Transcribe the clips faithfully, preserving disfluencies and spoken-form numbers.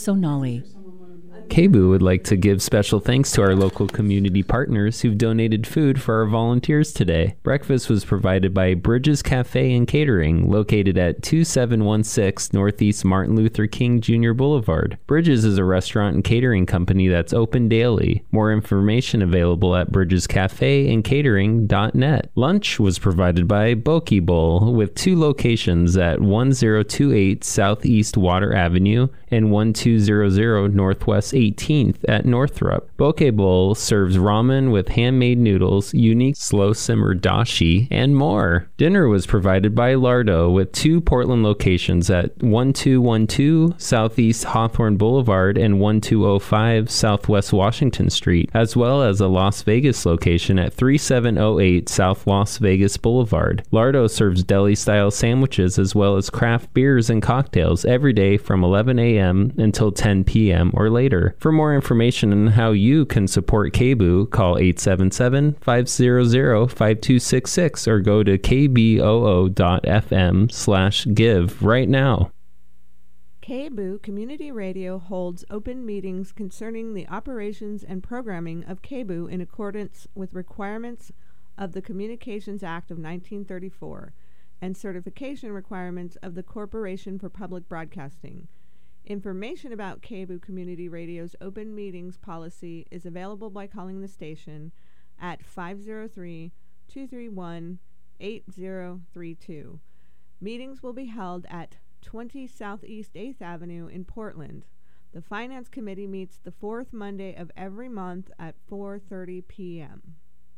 Sonali. K B U would like to give special thanks to our local community partners who've donated food for our volunteers today. Breakfast was provided by Bridges Cafe and Catering, located at two seven one six Northeast Martin Luther King Junior Boulevard. Bridges is a restaurant and catering company that's open daily. More information available at bridges cafe and catering dot net. Lunch was provided by Boki Bowl, with two locations at one zero two eight Southeast Water Avenue and one two zero zero Northwest eighteenth at Northrop. Bokeh Bowl serves ramen with handmade noodles, unique slow-simmer dashi, and more. Dinner was provided by Lardo, with two Portland locations at one two one two Southeast Hawthorne Boulevard and one two zero five Southwest Washington Street, as well as a Las Vegas location at three seven zero eight South Las Vegas Boulevard. Lardo serves deli-style sandwiches as well as craft beers and cocktails every day from eleven a.m. until ten p.m. or later. For more information on how you can support K B U, call eight seven seven, five zero zero, five two six six or go to k b o o dot f m slash give right now. K B U Community Radio holds open meetings concerning the operations and programming of K B U in accordance with requirements of the Communications Act of nineteen thirty-four and certification requirements of the Corporation for Public Broadcasting. Information about K B U Community Radio's open meetings policy is available by calling the station at five zero three, two three one, eight zero three two. Meetings will be held at twenty Southeast eighth Avenue in Portland. The Finance Committee meets the fourth Monday of every month at four thirty p.m.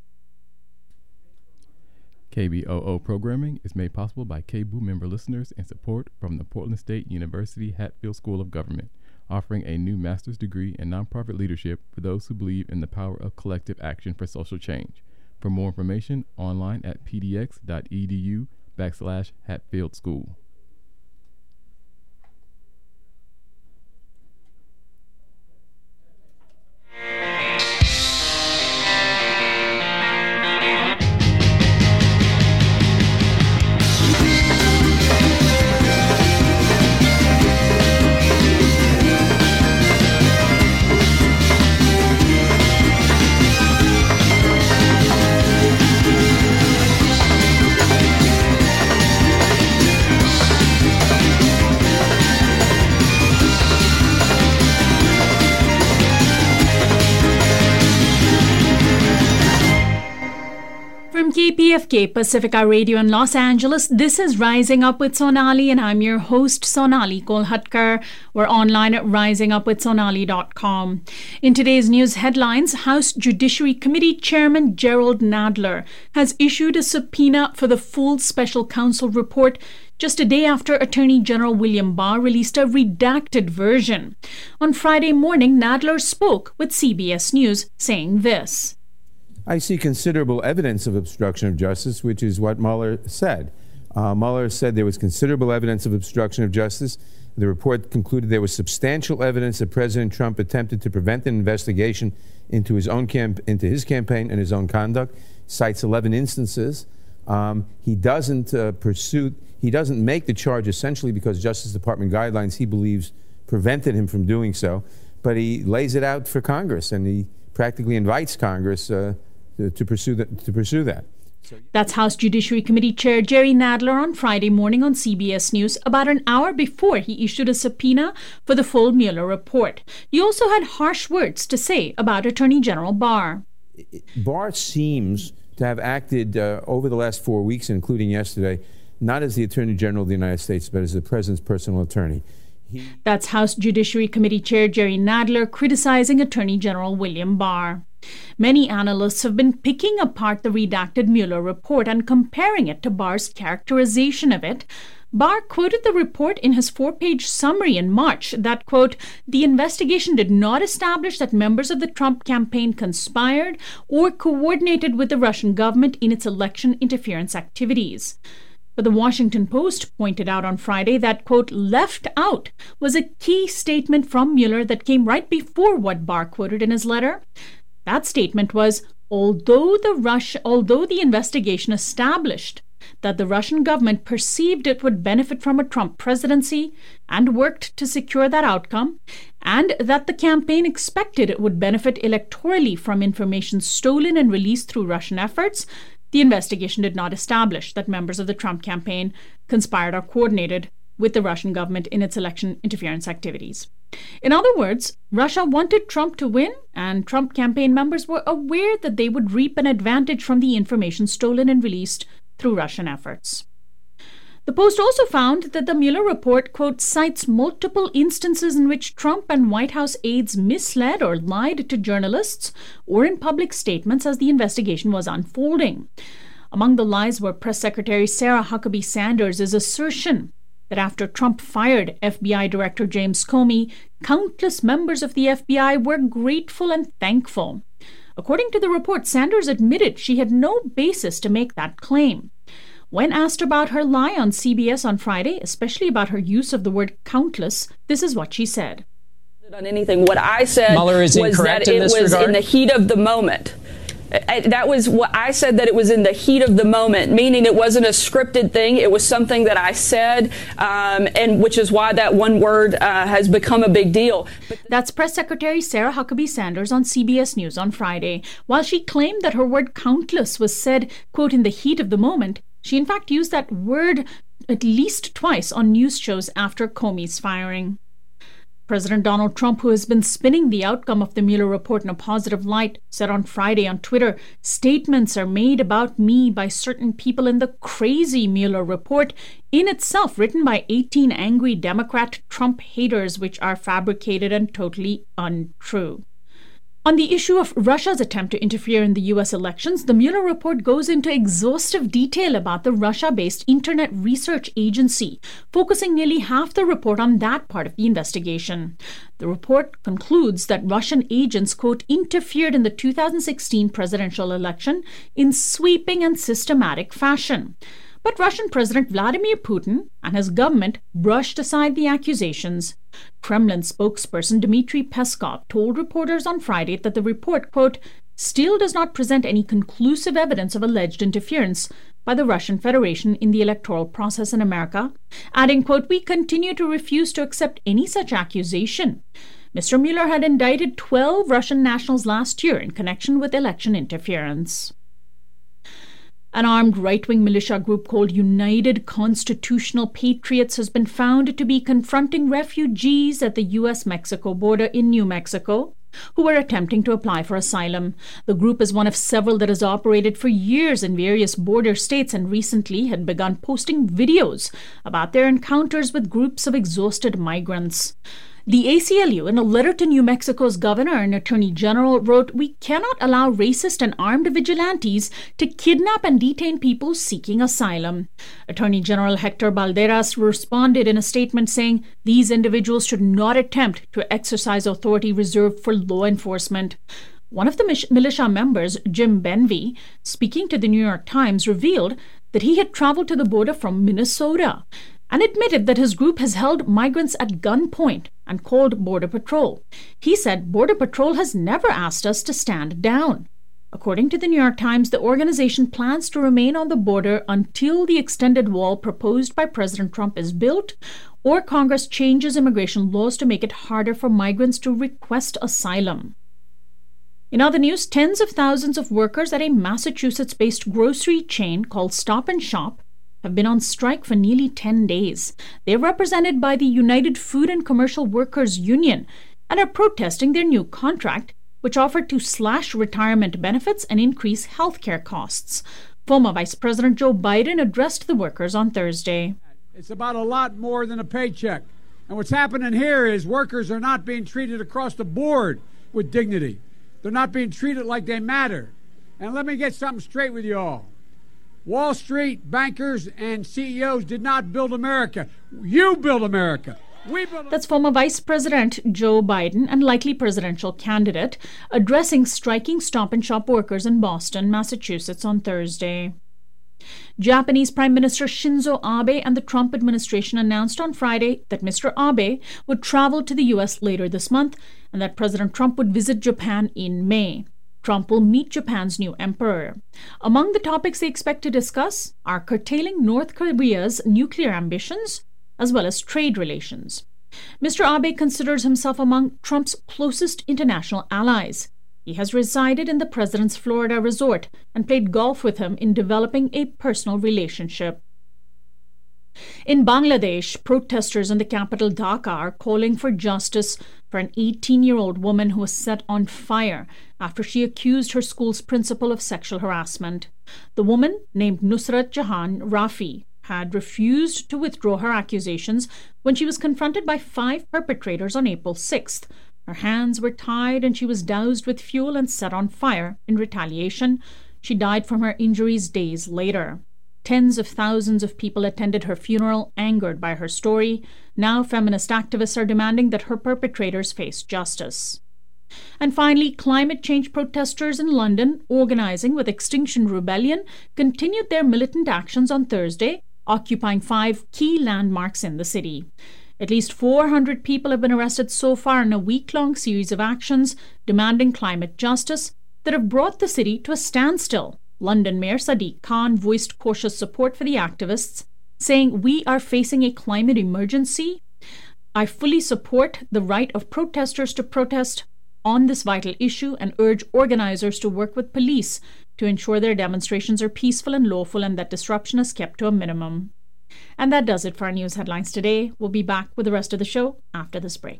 K B O O programming is made possible by K B U member listeners and support from the Portland State University Hatfield School of Government, offering a new master's degree in nonprofit leadership for those who believe in the power of collective action for social change. For more information, online at pdx.edu backslash Hatfield School. K P F K Pacifica Radio in Los Angeles, this is Rising Up with Sonali, and I'm your host, Sonali Kolhatkar. We're online at rising up with sonali dot com. In today's news headlines, House Judiciary Committee Chairman Gerald Nadler has issued a subpoena for the full special counsel report just a day after Attorney General William Barr released a redacted version. On Friday morning, Nadler spoke with C B S News, saying this. I see considerable evidence of obstruction of justice, which is what Mueller said. Uh, Mueller said there was considerable evidence of obstruction of justice. The report concluded there was substantial evidence that President Trump attempted to prevent an investigation into his own camp- into his campaign and his own conduct. Cites eleven instances. Um, he doesn't uh, pursue. He doesn't make the charge essentially because Justice Department guidelines he believes prevented him from doing so. But he lays it out for Congress, and he practically invites Congress Uh, To, to pursue that. To pursue that. So, That's House Judiciary Committee Chair Jerry Nadler on Friday morning on C B S News, about an hour before he issued a subpoena for the full Mueller report. He also had harsh words to say about Attorney General Barr. Barr seems to have acted uh, over the last four weeks, including yesterday, not as the Attorney General of the United States, but as the President's personal attorney. He... That's House Judiciary Committee Chair Jerry Nadler criticizing Attorney General William Barr. Many analysts have been picking apart the redacted Mueller report and comparing it to Barr's characterization of it. Barr quoted the report in his four-page summary in March that, quote, the investigation did not establish that members of the Trump campaign conspired or coordinated with the Russian government in its election interference activities. But the Washington Post pointed out on Friday that, quote, left out was a key statement from Mueller that came right before what Barr quoted in his letter. That statement was, although the Rush, although the investigation established that the Russian government perceived it would benefit from a Trump presidency and worked to secure that outcome, and that the campaign expected it would benefit electorally from information stolen and released through Russian efforts, the investigation did not establish that members of the Trump campaign conspired or coordinated with the Russian government in its election interference activities. In other words, Russia wanted Trump to win, and Trump campaign members were aware that they would reap an advantage from the information stolen and released through Russian efforts. The Post also found that the Mueller report, quote, cites multiple instances in which Trump and White House aides misled or lied to journalists or in public statements as the investigation was unfolding. Among the lies were Press Secretary Sarah Huckabee Sanders' assertion that after Trump fired F B I Director James Comey, countless members of the F B I were grateful and thankful. According to the report, Sanders admitted she had no basis to make that claim. When asked about her lie on C B S on Friday, especially about her use of the word countless, this is what she said. On anything, what I said Mueller is was that it was regard? in the heat of the moment. I, that was what I said, that it was in the heat of the moment, meaning it wasn't a scripted thing. It was something that I said, um, and which is why that one word uh, has become a big deal. But That's Press Secretary Sarah Huckabee Sanders on C B S News on Friday. While she claimed that her word countless was said, quote, in the heat of the moment, she in fact used that word at least twice on news shows after Comey's firing. President Donald Trump, who has been spinning the outcome of the Mueller report in a positive light, said on Friday on Twitter, "Statements are made about me by certain people in the crazy Mueller report, in itself written by eighteen angry Democrat Trump haters, which are fabricated and totally untrue." On the issue of Russia's attempt to interfere in the U S elections, the Mueller report goes into exhaustive detail about the Russia-based Internet Research Agency, focusing nearly half the report on that part of the investigation. The report concludes that Russian agents, quote, interfered in the two thousand sixteen presidential election in sweeping and systematic fashion. But Russian President Vladimir Putin and his government brushed aside the accusations. Kremlin spokesperson Dmitry Peskov told reporters on Friday that the report, quote, still does not present any conclusive evidence of alleged interference by the Russian Federation in the electoral process in America, adding, quote, we continue to refuse to accept any such accusation. Mister Mueller had indicted twelve Russian nationals last year in connection with election interference. An armed right-wing militia group called United Constitutional Patriots has been found to be confronting refugees at the U S Mexico border in New Mexico who were attempting to apply for asylum. The group is one of several that has operated for years in various border states and recently had begun posting videos about their encounters with groups of exhausted migrants. The A C L U, in a letter to New Mexico's governor and attorney general, wrote, we cannot allow racist and armed vigilantes to kidnap and detain people seeking asylum. Attorney General Hector Balderas responded in a statement saying these individuals should not attempt to exercise authority reserved for law enforcement. One of the militia members, Jim Benvey, speaking to the New York Times, revealed that he had traveled to the border from Minnesota and admitted that his group has held migrants at gunpoint and called Border Patrol. He said Border Patrol has never asked us to stand down. According to the New York Times, the organization plans to remain on the border until the extended wall proposed by President Trump is built or Congress changes immigration laws to make it harder for migrants to request asylum. In other news, tens of thousands of workers at a Massachusetts-based grocery chain called Stop and Shop have been on strike for nearly ten days. They're represented by the United Food and Commercial Workers Union and are protesting their new contract, which offered to slash retirement benefits and increase health care costs. Former Vice President Joe Biden addressed the workers on Thursday. It's about a lot more than a paycheck. And what's happening here is workers are not being treated across the board with dignity. They're not being treated like they matter. And let me get something straight with you all. Wall Street bankers and C E Os did not build America. You built America. We built. That's former Vice President Joe Biden and likely presidential candidate addressing striking Stop and Shop workers in Boston, Massachusetts on Thursday. Japanese Prime Minister Shinzo Abe and the Trump administration announced on Friday that Mister Abe would travel to the U S later this month and that President Trump would visit Japan in May. Trump will meet Japan's new emperor. Among the topics they expect to discuss are curtailing North Korea's nuclear ambitions, as well as trade relations. Mister Abe considers himself among Trump's closest international allies. He has resided in the president's Florida resort and played golf with him in developing a personal relationship. In Bangladesh, protesters in the capital Dhaka are calling for justice for an eighteen-year-old woman who was set on fire after she accused her school's principal of sexual harassment. The woman, named Nusrat Jahan Rafi, had refused to withdraw her accusations when she was confronted by five perpetrators on April sixth. Her hands were tied and she was doused with fuel and set on fire in retaliation. She died from her injuries days later. Tens of thousands of people attended her funeral, angered by her story. Now feminist activists are demanding that her perpetrators face justice. And finally, climate change protesters in London, organizing with Extinction Rebellion, continued their militant actions on Thursday, occupying five key landmarks in the city. At least four hundred people have been arrested so far in a week-long series of actions demanding climate justice that have brought the city to a standstill. London Mayor Sadiq Khan voiced cautious support for the activists, saying, "We are facing a climate emergency. I fully support the right of protesters to protest on this vital issue and urge organizers to work with police to ensure their demonstrations are peaceful and lawful and that disruption is kept to a minimum." And that does it for our news headlines today. We'll be back with the rest of the show after this break.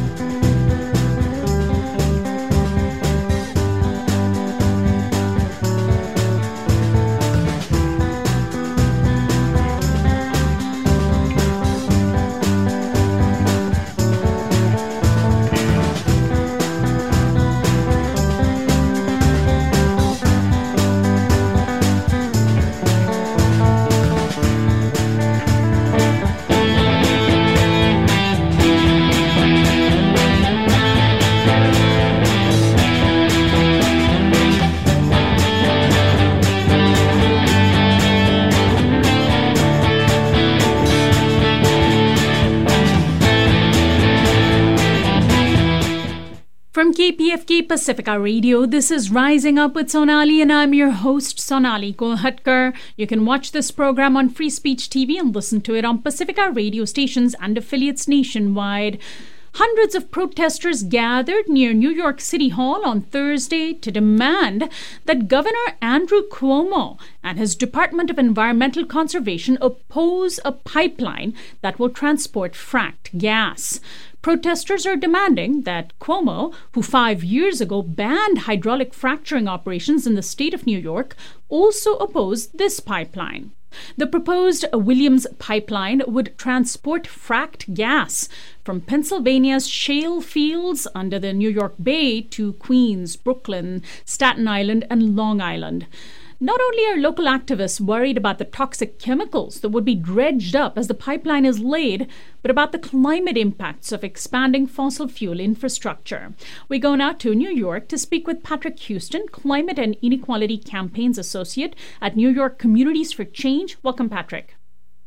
From K P F K Pacifica Radio, this is Rising Up with Sonali, and I'm your host, Sonali Kolhatkar. You can watch this program on Free Speech T V and listen to it on Pacifica radio stations and affiliates nationwide. Hundreds of protesters gathered near New York City Hall on Thursday to demand that Governor Andrew Cuomo and his Department of Environmental Conservation oppose a pipeline that will transport fracked gas. Protesters are demanding that Cuomo, who five years ago banned hydraulic fracturing operations in the state of New York, also oppose this pipeline. The proposed Williams pipeline would transport fracked gas from Pennsylvania's shale fields under the New York Bay to Queens, Brooklyn, Staten Island, and Long Island. Not only are local activists worried about the toxic chemicals that would be dredged up as the pipeline is laid, but about the climate impacts of expanding fossil fuel infrastructure. We go now to New York to speak with Patrick Houston, Climate and Inequality Campaigns Associate at New York Communities for Change. Welcome, Patrick.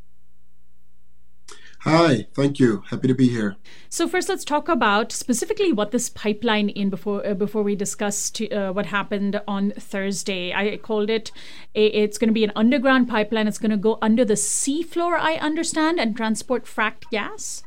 Hi, thank you. Happy to be here. So first, let's talk about specifically what this pipeline in before uh, before we discuss to, uh, what happened on Thursday. I called it, a, it's going to be an underground pipeline. It's going to go under the seafloor, I understand, and transport fracked gas?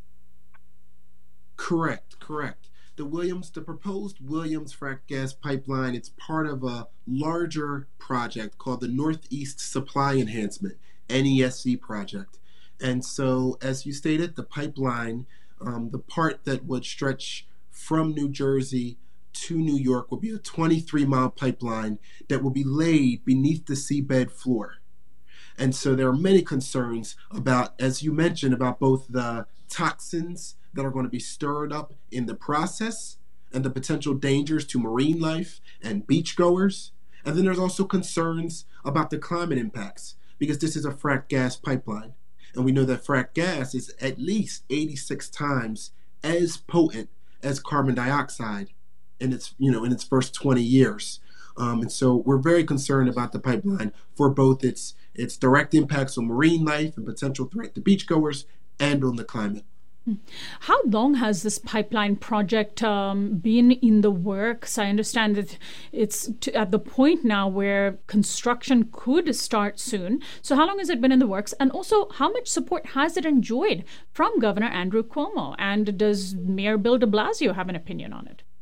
Correct, correct. The Williams, the proposed Williams fracked gas pipeline, it's part of a larger project called the Northeast Supply Enhancement, N E S C project. And so, as you stated, the pipeline, um, the part that would stretch from New Jersey to New York will be a twenty-three mile pipeline that will be laid beneath the seabed floor. And so there are many concerns about, as you mentioned, about both the toxins that are going to be stirred up in the process and the potential dangers to marine life and beachgoers. And then there's also concerns about the climate impacts, because this is a fracked gas pipeline. And we know that fracked gas is at least eighty-six times as potent as carbon dioxide in its, you know, in its first twenty years. Um, and so we're very concerned about the pipeline for both its its direct impacts on marine life and potential threat to beachgoers and on the climate. How long has this pipeline project um, been in the works? I understand that it's t- at the point now where construction could start soon. So how long has it been in the works? And also, how much support has it enjoyed from Governor Andrew Cuomo? And does Mayor Bill de Blasio have an opinion on it?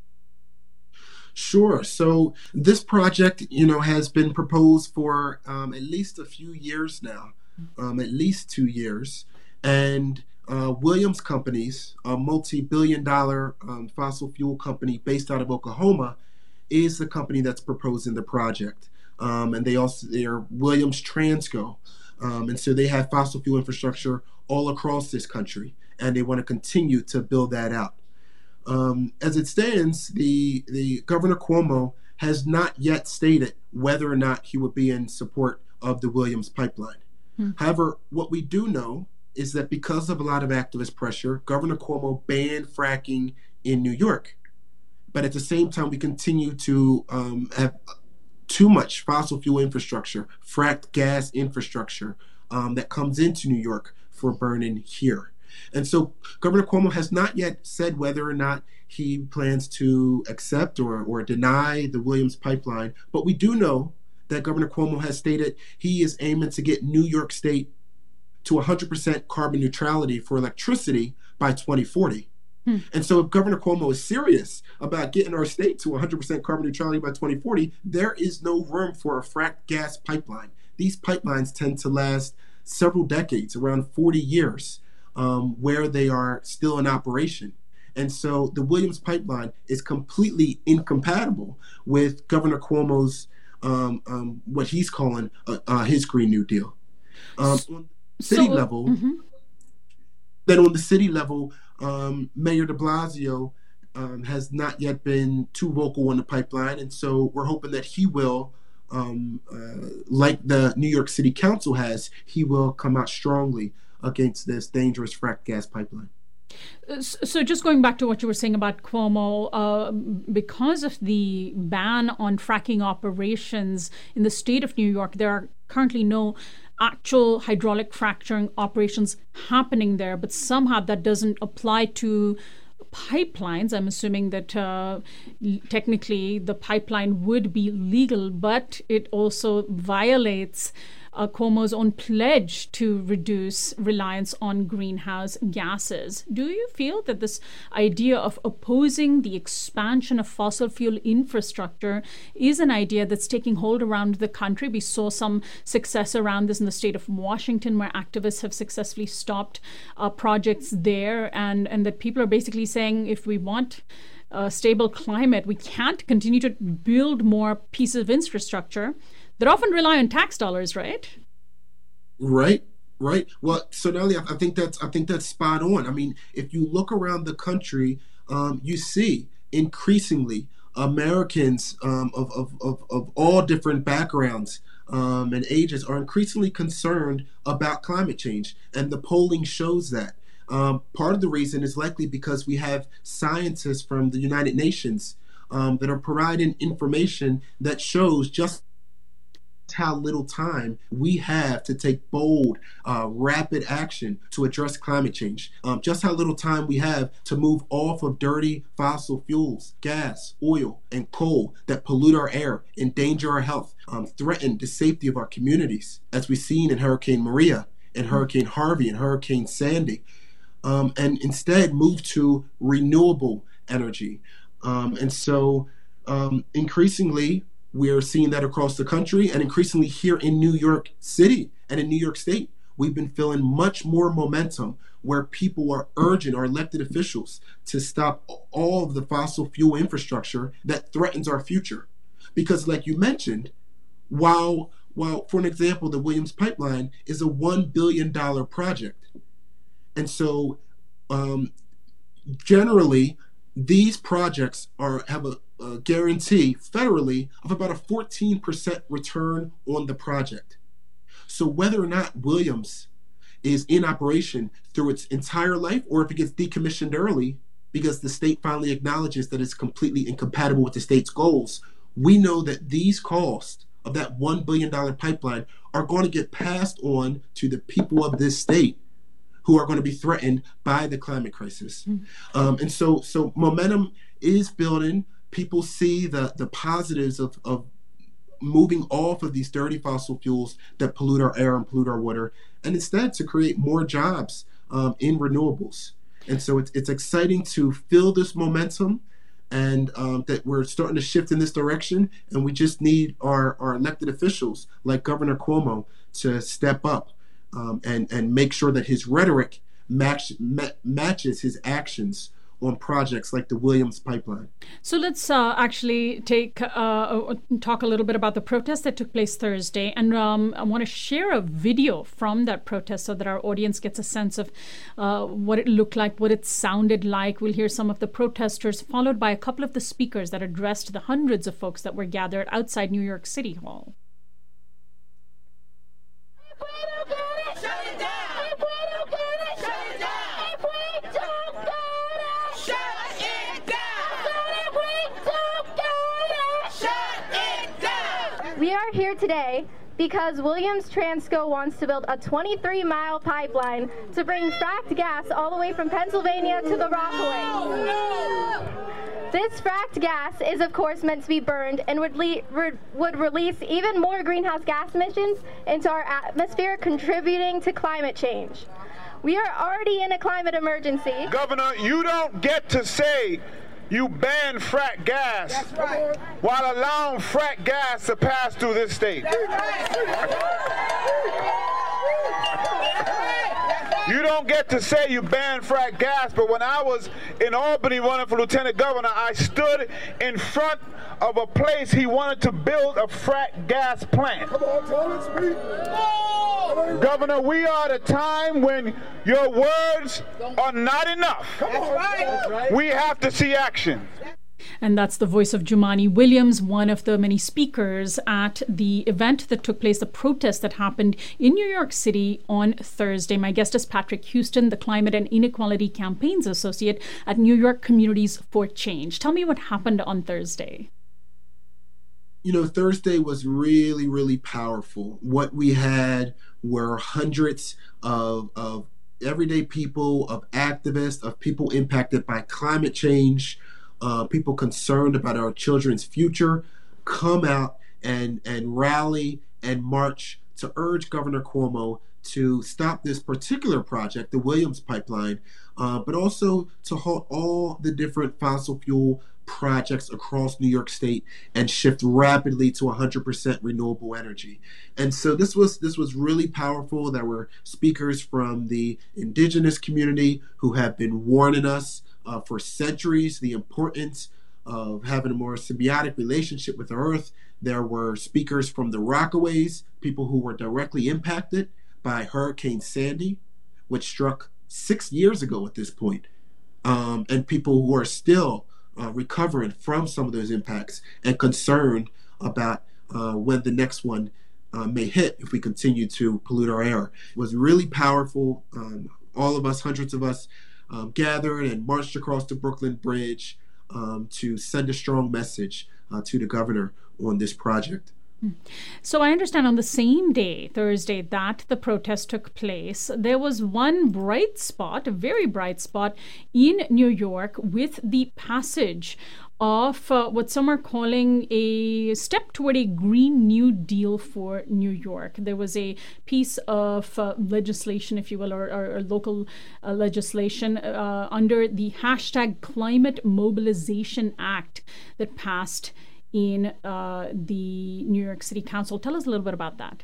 Sure. So this project, you know, has been proposed for um, at least a few years now, um, at least two years. And Uh, Williams Companies, a multi-billion dollar um, fossil fuel company based out of Oklahoma, is the company that's proposing the project. Um, and they also, they are Williams Transco. Um, and so they have fossil fuel infrastructure all across this country, and they want to continue to build that out. Um, as it stands, the, the Governor Cuomo has not yet stated whether or not he would be in support of the Williams pipeline. Hmm. However, what we do know is that because of a lot of activist pressure, Governor Cuomo banned fracking in New York. But at the same time, we continue to um, have too much fossil fuel infrastructure, fracked gas infrastructure um, that comes into New York for burning here. And so Governor Cuomo has not yet said whether or not he plans to accept or, or deny the Williams pipeline. But we do know that Governor Cuomo has stated he is aiming to get New York State to one hundred percent carbon neutrality for electricity by twenty forty. Hmm. And so if Governor Cuomo is serious about getting our state to one hundred percent carbon neutrality by twenty forty, there is no room for a fracked gas pipeline. These pipelines tend to last several decades, around forty years, um, where they are still in operation. And so the Williams pipeline is completely incompatible with Governor Cuomo's, um, um, what he's calling uh, uh, his Green New Deal. Um, on the city so, level, mm-hmm. then on the city level, um, Mayor de Blasio um, has not yet been too vocal on the pipeline. And so we're hoping that he will, um, uh, like the New York City Council has, he will come out strongly against this dangerous fracked gas pipeline. So just going back to what you were saying about Cuomo, uh, because of the ban on fracking operations in the state of New York, there are currently no actual hydraulic fracturing operations happening there, but somehow that doesn't apply to pipelines. I'm assuming that uh, technically the pipeline would be legal, but it also violates Uh, Cuomo's own pledge to reduce reliance on greenhouse gases. Do you feel that this idea of opposing the expansion of fossil fuel infrastructure is an idea that's taking hold around the country? We saw some success around this in the state of Washington, where activists have successfully stopped uh, projects there, and, and that people are basically saying, if we want a stable climate, we can't continue to build more pieces of infrastructure that often rely on tax dollars, right? Right, right. Well, so Nelly, I think that's I think that's spot on. I mean, if you look around the country, um, you see increasingly Americans um, of, of, of, of all different backgrounds um, and ages are increasingly concerned about climate change, and the polling shows that. Um, part of the reason is likely because we have scientists from the United Nations um, that are providing information that shows just how little time we have to take bold, uh, rapid action to address climate change. Um, just how little time we have to move off of dirty fossil fuels, gas, oil, and coal that pollute our air, endanger our health, um, threaten the safety of our communities, as we've seen in Hurricane Maria and Hurricane Harvey and Hurricane Sandy, um, and instead move to renewable energy. Um, and so um, increasingly, we're seeing that across the country, and increasingly here in New York City and in New York State, we've been feeling much more momentum where people are urging our elected officials to stop all of the fossil fuel infrastructure that threatens our future. Because like you mentioned, while, while for an example, the Williams Pipeline is a one billion dollars project. And so um, generally, these projects are have a Uh, guarantee federally of about a fourteen percent return on the project. So whether or not Williams is in operation through its entire life, or if it gets decommissioned early because the state finally acknowledges that it's completely incompatible with the state's goals, we know that these costs of that one billion dollars pipeline are going to get passed on to the people of this state who are going to be threatened by the climate crisis. Mm. Um, and so, so momentum is building. People see the, the positives of, of moving off of these dirty fossil fuels that pollute our air and pollute our water, and instead to create more jobs um, in renewables. And so it's, it's exciting to feel this momentum, and um, that we're starting to shift in this direction, and we just need our, our elected officials like Governor Cuomo to step up um, and, and make sure that his rhetoric match, ma- matches his actions on projects like the Williams Pipeline. So let's uh, actually take uh, talk a little bit about the protest that took place Thursday, and um, I want to share a video from that protest so that our audience gets a sense of uh, what it looked like, what it sounded like. We'll hear some of the protesters, followed by a couple of the speakers that addressed the hundreds of folks that were gathered outside New York City Hall. We are here today because Williams Transco wants to build a twenty-three mile pipeline to bring fracked gas all the way from Pennsylvania to the Rockaways. No! This fracked gas is, of course, meant to be burned and would, le- re- would release even more greenhouse gas emissions into our atmosphere, contributing to climate change. We are already in a climate emergency. Governor, you don't get to say you ban frack gas. That's right. While allowing frack gas to pass through this state. That's right. You don't get to say you ban frack gas, but when I was in Albany running for lieutenant governor, I stood in front of a place he wanted to build a frack gas plant. Come on, tell us, speak. No! Governor, we are at a time when your words are not enough. That's right. That's right. We have to see action. And that's the voice of Jumaane Williams, one of the many speakers at the event that took place, the protest that happened in New York City on Thursday. My guest is Patrick Houston, the Climate and Inequality Campaigns Associate at New York Communities for Change. Tell me what happened on Thursday. You know, Thursday was really, really powerful. What we had were hundreds of, of everyday people, of activists, of people impacted by climate change, uh, people concerned about our children's future, come out and, and rally and march to urge Governor Cuomo to stop this particular project, the Williams Pipeline, uh, but also to halt all the different fossil fuel projects across New York State and shift rapidly to one hundred percent renewable energy. And so this was this was really powerful. There were speakers from the indigenous community who have been warning us uh, for centuries the importance of having a more symbiotic relationship with the earth. There were speakers from the Rockaways, people who were directly impacted by Hurricane Sandy, which struck six years ago at this point, um, and people who are still Uh, recovering from some of those impacts and concerned about uh, when the next one uh, may hit if we continue to pollute our air. It was really powerful. Um, all of us, hundreds of us, um, gathered and marched across the Brooklyn Bridge um, to send a strong message uh, to the governor on this project. So I understand on the same day, Thursday, that the protest took place, there was one bright spot, a very bright spot in New York with the passage of uh, what some are calling a step toward a Green New Deal for New York. There was a piece of uh, legislation, if you will, or, or, or local uh, legislation uh, under the hashtag Climate Mobilization Act that passed in uh, the New York City Council. Tell us a little bit about that.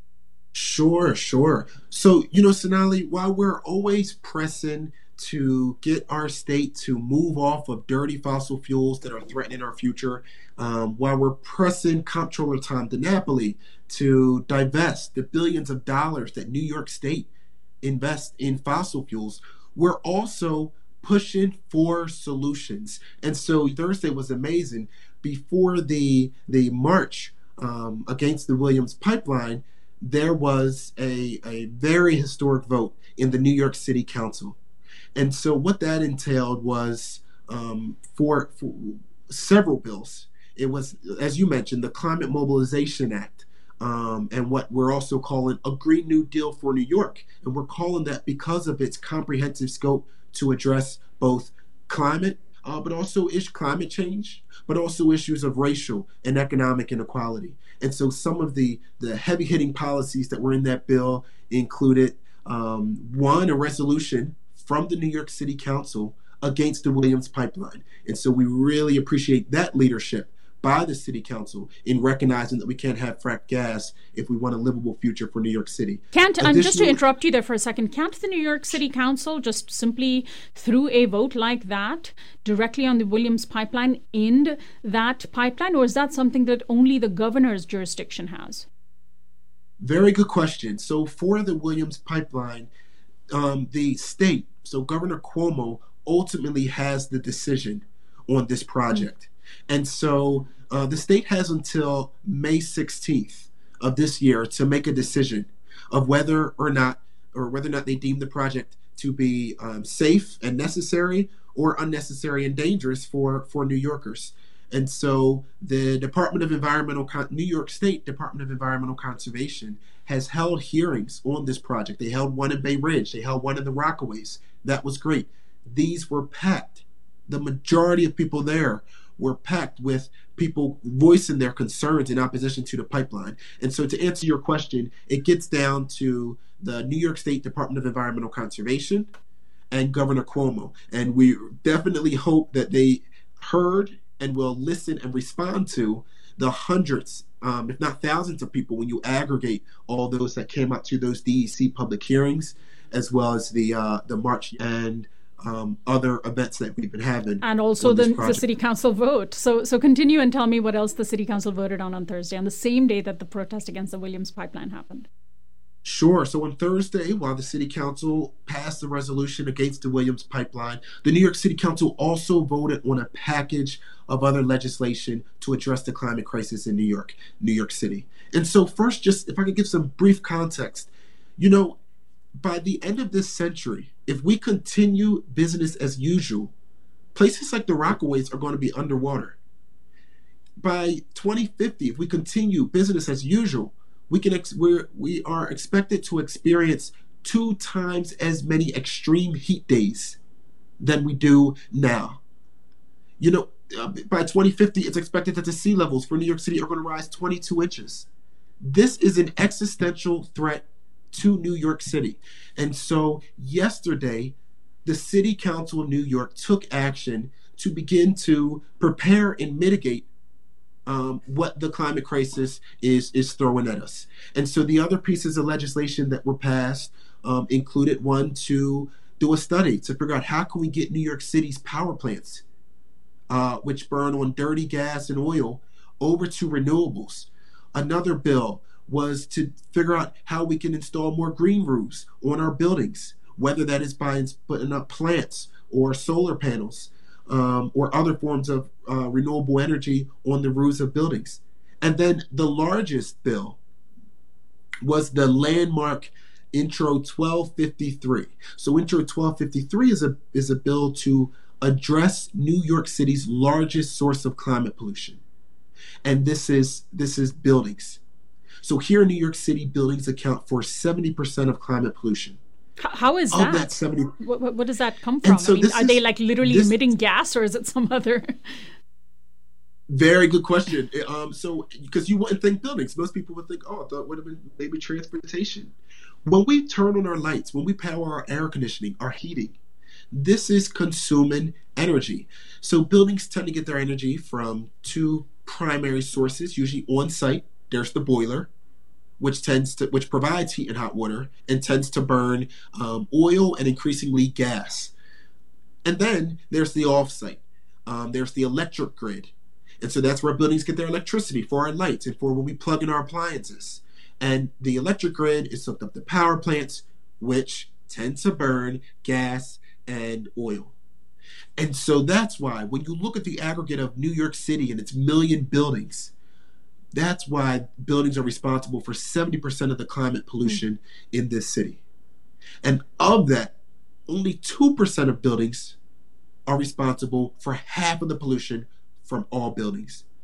Sure, sure. So, you know, Sonali, while we're always pressing to get our state to move off of dirty fossil fuels that are threatening our future, um, while we're pressing Comptroller Tom DiNapoli to divest the billions of dollars that New York State invests in fossil fuels, we're also pushing for solutions. And so Thursday was amazing. Before the the march um, against the Williams Pipeline, there was a, a very historic vote in the New York City Council. And so what that entailed was um, for, for several bills. It was, as you mentioned, the Climate Mobilization Act, um, and what we're also calling a Green New Deal for New York. And we're calling that because of its comprehensive scope to address both climate, uh, but also is climate change, but also issues of racial and economic inequality. And so some of the, the heavy hitting policies that were in that bill included, um, one, a resolution from the New York City Council against the Williams Pipeline. And so we really appreciate that leadership by the City Council in recognizing that we can't have fracked gas if we want a livable future for New York City. Can't, and just to interrupt you there for a second, can't the New York City Council just simply, through a vote like that, directly on the Williams Pipeline, end that pipeline? Or is that something that only the governor's jurisdiction has? Very good question. So for the Williams Pipeline, um, the state, so Governor Cuomo, ultimately has the decision on this project. Mm-hmm. And so uh, the state has until May sixteenth of this year to make a decision of whether or not, or whether or not they deem the project to be um, safe and necessary, or unnecessary and dangerous for, for New Yorkers. And so the Department of Environmental, Con- New York State Department of Environmental Conservation has held hearings on this project. They held one in Bay Ridge. They held one in the Rockaways. That was great. These were packed. The majority of people there were packed with people voicing their concerns in opposition to the pipeline. And so to answer your question, it gets down to the New York State Department of Environmental Conservation and Governor Cuomo. And we definitely hope that they heard and will listen and respond to the hundreds, um, if not thousands of people when you aggregate all those that came out to those D E C public hearings, as well as the uh, the march and Um, other events that we've been having. And also the, the city council vote. So so continue and tell me what else the city council voted on on Thursday, on the same day that the protest against the Williams Pipeline happened. Sure. So on Thursday, while the city council passed the resolution against the Williams Pipeline, the New York City Council also voted on a package of other legislation to address the climate crisis in New York, New York City. And so first, just if I could give some brief context, you know, by the end of this century, if we continue business as usual, places like the Rockaways are going to be underwater. By twenty fifty, if we continue business as usual, we can ex- we're, we are expected to experience two times as many extreme heat days than we do now. You know, uh, by twenty fifty, it's expected that the sea levels for New York City are going to rise twenty-two inches. This is an existential threat to New York City. And so yesterday, the City Council of New York took action to begin to prepare and mitigate um, what the climate crisis is, is throwing at us. And so the other pieces of legislation that were passed um, included one to do a study to figure out how can we get New York City's power plants, uh, which burn on dirty gas and oil, over to renewables. Another bill was to figure out how we can install more green roofs on our buildings, whether that is by putting up plants or solar panels um, or other forms of uh, renewable energy on the roofs of buildings. And then the largest bill was the landmark Intro twelve fifty-three. So Intro twelve fifty-three is a is a bill to address New York City's largest source of climate pollution. And this is this is buildings. So here in New York City, buildings account for seventy percent of climate pollution. How is that? Of that seventy what, what, what does that come from? So I mean, are is, they like literally this, emitting gas, or is it some other? Very good question. Um, so, because you wouldn't think buildings. Most people would think, oh, I thought it would have been maybe transportation. When we turn on our lights, when we power our air conditioning, our heating, this is consuming energy. So buildings tend to get their energy from two primary sources, usually on site. There's the boiler, which tends to which provides heat and hot water and tends to burn um, oil and increasingly gas. And then there's the off-site. Um, there's the electric grid. And so that's where buildings get their electricity for our lights and for when we plug in our appliances. And the electric grid is hooked up to power plants, which tend to burn gas and oil. And so that's why when you look at the aggregate of New York City and its million buildings, that's why buildings are responsible for seventy percent of the climate pollution mm-hmm. in this city. And of that, only two percent of buildings are responsible for half of the pollution from all buildings.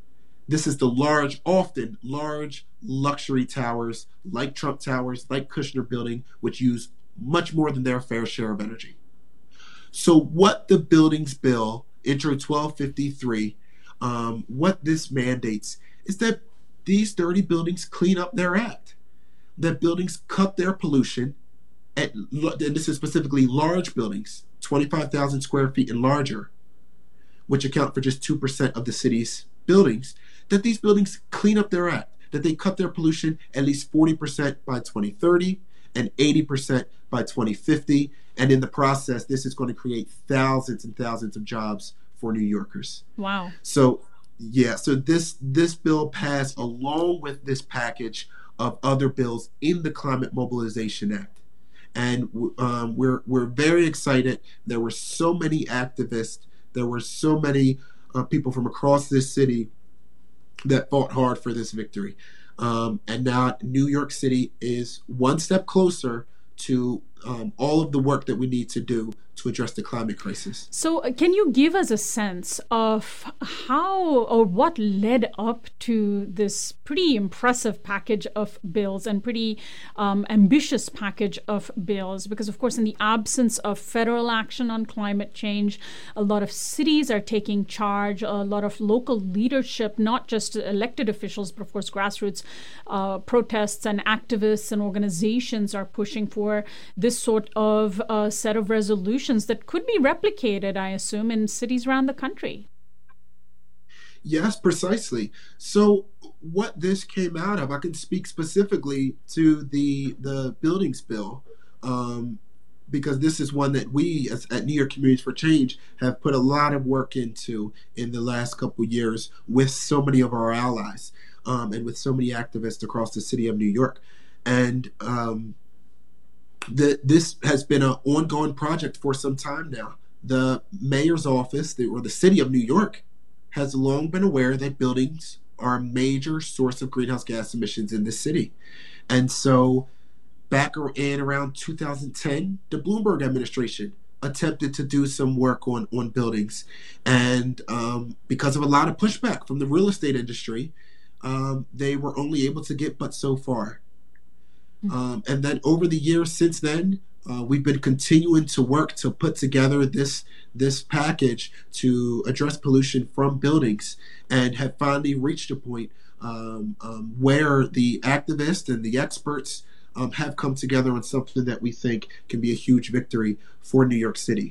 This is the large, often large luxury towers like Trump Towers, like Kushner Building, which use much more than their fair share of energy. So what the buildings bill, Intro twelve fifty-three, um, what this mandates is that these dirty buildings clean up their act, that buildings cut their pollution, at, and this is specifically large buildings, twenty-five thousand square feet and larger, which account for just two percent of the city's buildings, that these buildings clean up their act, that they cut their pollution at least forty percent by twenty thirty and eighty percent by twenty fifty. And in the process, this is going to create thousands and thousands of jobs for New Yorkers. Wow. So, yeah, so this this bill passed along with this package of other bills in the Climate Mobilization Act. And um, we're we're very excited. There were so many activists. There were so many uh, people from across this city that fought hard for this victory. Um, and now New York City is one step closer to um, all of the work that we need to do to address the climate crisis. So uh, can you give us a sense of how or what led up to this pretty impressive package of bills and pretty um, ambitious package of bills? Because, of course, in the absence of federal action on climate change, a lot of cities are taking charge, a lot of local leadership, not just elected officials, but, of course, grassroots uh, protests and activists and organizations are pushing for this sort of uh, set of resolutions that could be replicated, I assume, in cities around the country. Yes, precisely. So what this came out of, I can speak specifically to the the buildings bill, um, because this is one that we as, at New York Communities for Change have put a lot of work into in the last couple of years with so many of our allies um, and with so many activists across the city of New York. And um, The, this has been an ongoing project for some time now. The mayor's office, the, or the city of New York, has long been aware that buildings are a major source of greenhouse gas emissions in this city. And so back in around two thousand ten, the Bloomberg administration attempted to do some work on, on buildings. And um, because of a lot of pushback from the real estate industry, um, they were only able to get but so far. Um, and then over the years since then, uh, we've been continuing to work to put together this this package to address pollution from buildings, and have finally reached a point um, um, where the activists and the experts um, have come together on something that we think can be a huge victory for New York City.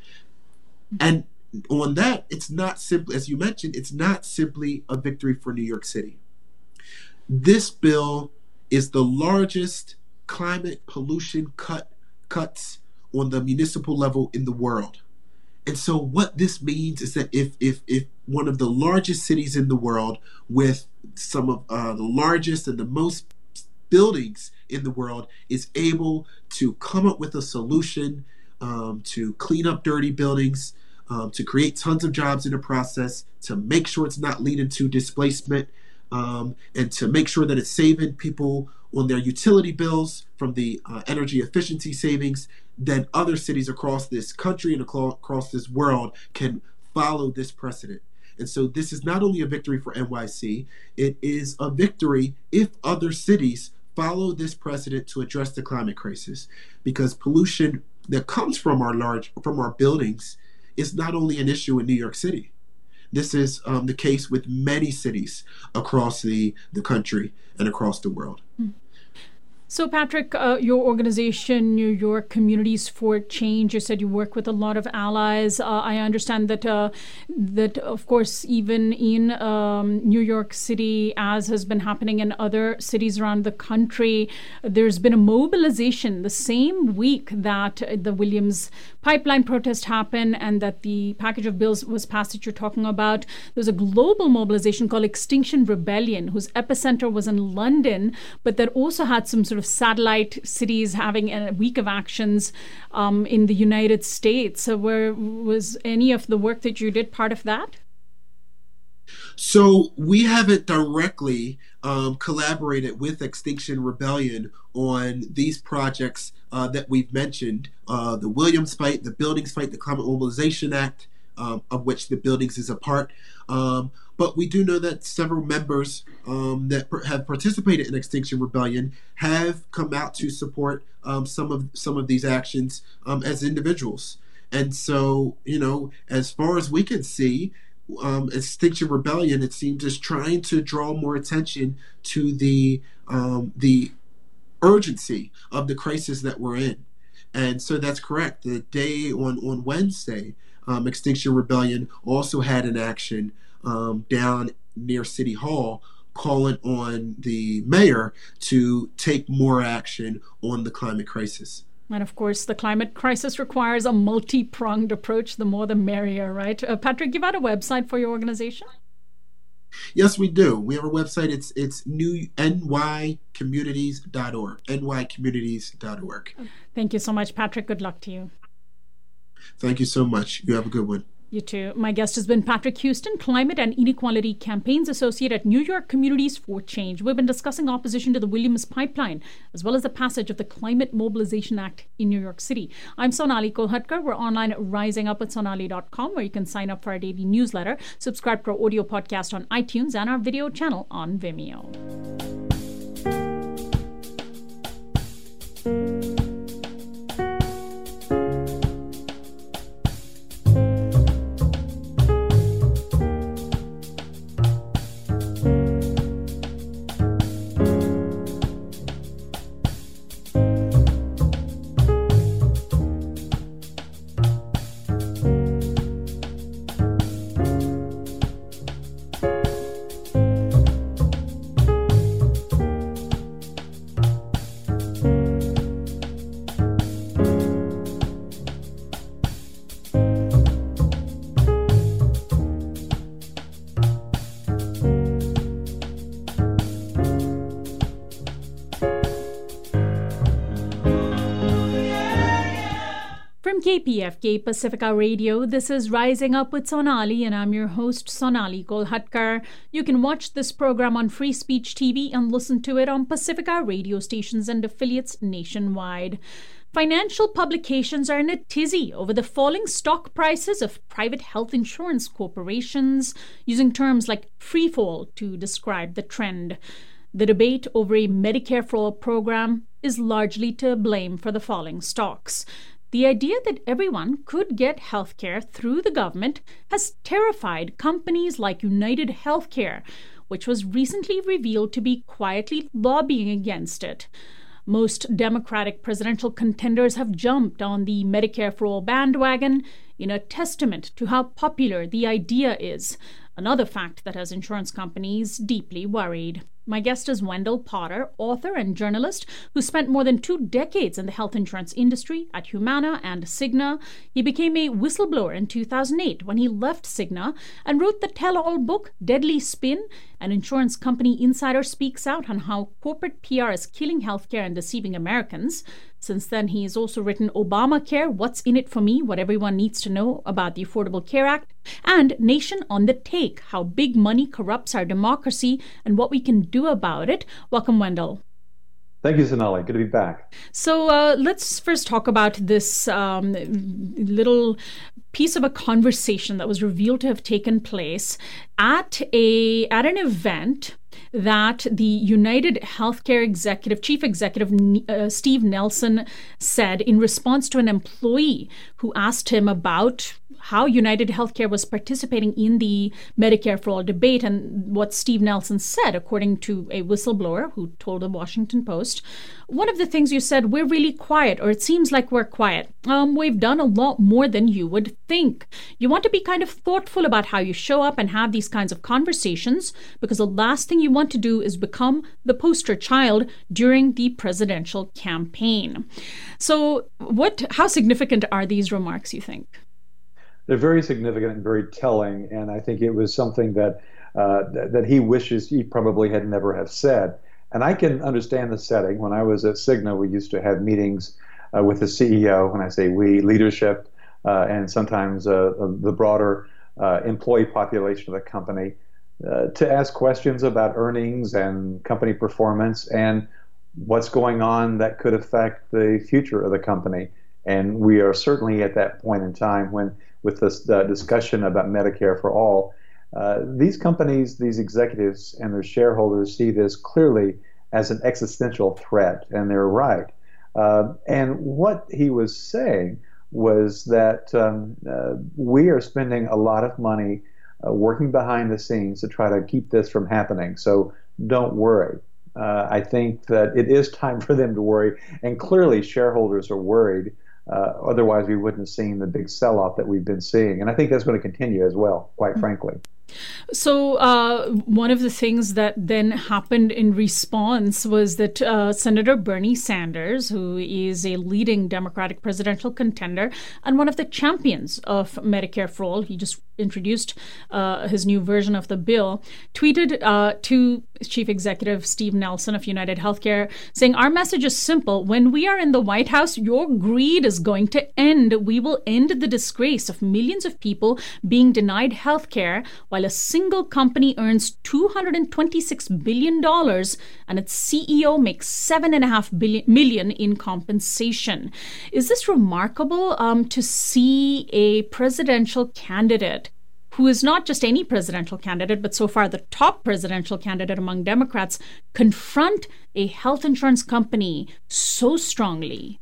And on that, it's not simply, as you mentioned, it's not simply a victory for New York City. This bill is the largest climate pollution cut cuts on the municipal level in the world. And so what this means is that if if if one of the largest cities in the world, with some of uh, the largest and the most buildings in the world, is able to come up with a solution um, to clean up dirty buildings, um, to create tons of jobs in the process, to make sure it's not leading to displacement, Um, and to make sure that it's saving people on their utility bills from the uh, energy efficiency savings, then other cities across this country and across this world can follow this precedent. And so this is not only a victory for N Y C, it is a victory if other cities follow this precedent to address the climate crisis, because pollution that comes from our large from our buildings is not only an issue in New York City. This is um, the case with many cities across the, the country and across the world. So, Patrick, uh, your organization, New York Communities for Change, you said you work with a lot of allies. Uh, I understand that, uh, that of course, even in um, New York City, as has been happening in other cities around the country, there's been a mobilization the same week that the Williams pipeline protest happened and that the package of bills was passed that you're talking about. There's a global mobilization called Extinction Rebellion, whose epicenter was in London, but that also had some sort of satellite cities having a week of actions um, in the United States. So where was any of the work that you did part of that? So we haven't directly um, collaborated with Extinction Rebellion on these projects uh, that we've mentioned, uh, the Williams fight, the Buildings fight, the Climate Mobilization Act, um, of which the buildings is a part. Um, but we do know that several members um, that per- have participated in Extinction Rebellion have come out to support um, some of some of these actions um, as individuals. And so, you know, as far as we can see, um, Extinction Rebellion, it seems, is trying to draw more attention to the um, the urgency of the crisis that we're in. And so that's correct. The day on, on Wednesday, um, Extinction Rebellion also had an action um, down near City Hall calling on the mayor to take more action on the climate crisis. And of course, the climate crisis requires a multi-pronged approach. The more the merrier, right? Uh, Patrick, give out a website for your organization. Yes, we do. We have a website. It's it's new N Y communities dot org. N Y communities dot org. Thank you so much, Patrick. Good luck to you. Thank you so much. You have a good one. You too. My guest has been Patrick Houston, Climate and Inequality Campaigns Associate at New York Communities for Change. We've been discussing opposition to the Williams Pipeline, as well as the passage of the Climate Mobilization Act in New York City. I'm Sonali Kolhatkar. We're online at rising up with sonali dot com, where you can sign up for our daily newsletter, subscribe to our audio podcast on iTunes, and our video channel on Vimeo. K P F K Pacifica Radio, this is Rising Up with Sonali, and I'm your host, Sonali Kolhatkar. You can watch this program on Free Speech T V and listen to it on Pacifica radio stations and affiliates nationwide. Financial publications are in a tizzy over the falling stock prices of private health insurance corporations, using terms like freefall to describe the trend. The debate over a Medicare for All program is largely to blame for the falling stocks. The idea that everyone could get health care through the government has terrified companies like United Healthcare, which was recently revealed to be quietly lobbying against it. Most Democratic presidential contenders have jumped on the Medicare for All bandwagon in a testament to how popular the idea is, another fact that has insurance companies deeply worried. My guest is Wendell Potter, author and journalist who spent more than two decades in the health insurance industry at Humana and Cigna. He became a whistleblower in two thousand eight when he left Cigna and wrote the tell-all book, Deadly Spin. An insurance company insider speaks out on how corporate P R is killing healthcare and deceiving Americans. Since then, he has also written Obamacare, What's in It for Me, What Everyone Needs to Know About the Affordable Care Act, and Nation on the Take, How Big Money Corrupts Our Democracy and What We Can Do About It. Welcome, Wendell. Thank you, Sonali. Good to be back. So uh, let's first talk about this um, little piece of a conversation that was revealed to have taken place at a at an event that the United Healthcare executive, chief executive uh, Steve Nelson said in response to an employee who asked him about how United Healthcare was participating in the Medicare for All debate. And what Steve Nelson said, according to a whistleblower who told the Washington Post, one of the things you said, we're really quiet, or it seems like we're quiet. Um, we've done a lot more than you would think. You want to be kind of thoughtful about how you show up and have these kinds of conversations, because the last thing you want to do is become the poster child during the presidential campaign. So what? How significant are these remarks, you think? They're very significant and very telling, and I think it was something that uh, th- that he wishes he probably had never have said. And I can understand the setting. When I was at Cigna, we used to have meetings uh, with the C E O. When I say we, leadership, uh, and sometimes uh, the broader uh, employee population of the company, uh, to ask questions about earnings and company performance and what's going on that could affect the future of the company. And we are certainly at that point in time when with this uh, discussion about Medicare for all. Uh, these companies, these executives and their shareholders see this clearly as an existential threat, and they're right. Uh, and what he was saying was that um, uh, we are spending a lot of money uh, working behind the scenes to try to keep this from happening. So don't worry. Uh, I think that it is time for them to worry, and clearly shareholders are worried. Uh, otherwise, we wouldn't have seen the big sell-off that we've been seeing. And I think that's going to continue as well, quite mm-hmm. frankly. So uh, one of the things that then happened in response was that uh, Senator Bernie Sanders, who is a leading Democratic presidential contender and one of the champions of Medicare for All, he just introduced uh, his new version of the bill, tweeted uh, to Chief Executive Steve Nelson of United Healthcare, saying, "Our message is simple. When we are in the White House, your greed is going to end. We will end the disgrace of millions of people being denied healthcare while a single company earns two hundred twenty-six billion dollars and its C E O makes seven point five million dollars in compensation." Is this remarkable um, to see a presidential candidate who is not just any presidential candidate, but so far the top presidential candidate among Democrats, confront a health insurance company so strongly?